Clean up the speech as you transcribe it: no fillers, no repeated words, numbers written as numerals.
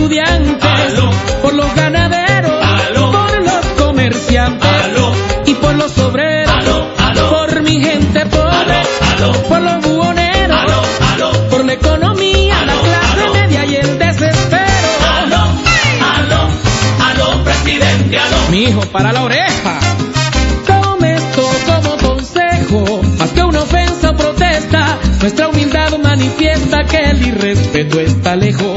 estudiantes, aló, por los ganaderos, aló, por los comerciantes, aló, y por los obreros, aló, aló, por mi gente pobre, aló, por los buhoneros, aló, aló, por la economía, aló, la clase aló, media y el desespero. aló, aló, aló, presidente, aló. Mijo, para la oreja. Tome esto como consejo, más que una ofensa o protesta. Nuestra humildad manifiesta que el irrespeto está lejos.